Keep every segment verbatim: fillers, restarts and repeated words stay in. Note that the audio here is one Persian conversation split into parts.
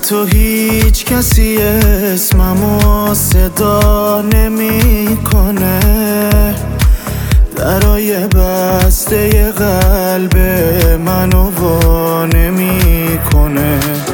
تو هیچ کسی اسممو صدا نمی کنه، درای بسته قلب منو وا نمی کنه.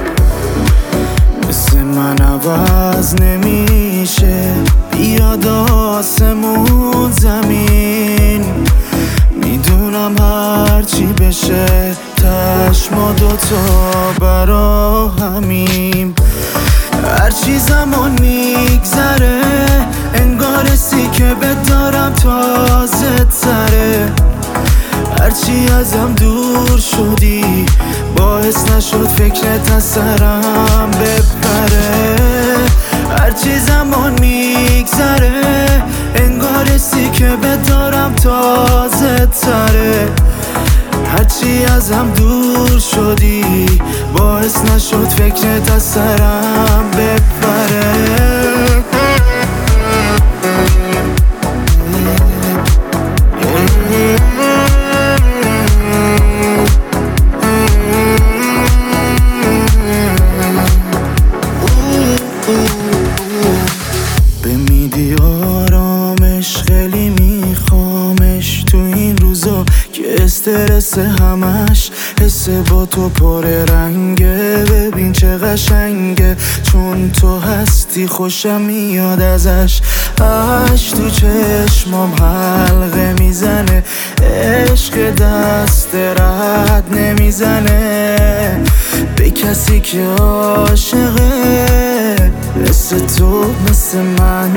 مثل من عوض نمیشه، بیاد آسمون زمین. میدونم هرچی بشه تش ما دوتا برا همیم. هرچی زمان میگذره انگار سی که بدارم تازه تره. هرچی ازم دور شدی باعث نشد فکرت از سرم بپره. هرچی زمان میگذره انگار سی که بدارم تازه تره. هرچی ازم دور شدی باعث نشد فکرت از سرم بپره. بمیدی آرامش خیلی میخوامش تو این روزا که استرس همش حس با تو پر رنگه. ببین چه قشنگه چون تو هستی خوشم میاد ازش. اش تو چشمام حلقه میزنه، عشق دست رد نمیزنه به کسی که عاشقه مثل تو مثل من.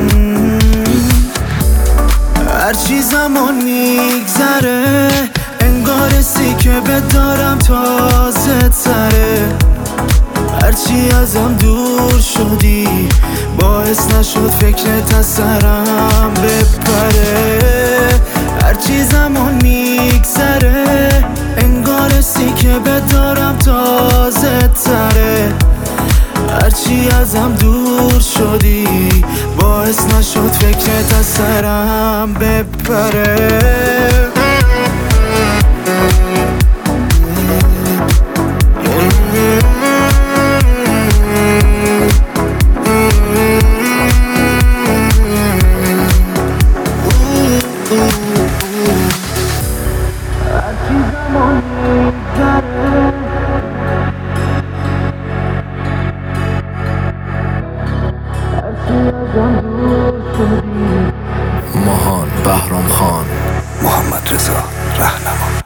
هرچی زمان میگذره انگار سی که بدارم تازه تره. هرچی ازم دور شدی باعث نشد فکرت از سرم بپره. هرچی زمان میگذره انگار سی که بدارم تازه تره. هرچی ازم دور شدی باعث نشد فکرت از سرم بپره. ماهان بهرام خان، محمد رضا رهنما.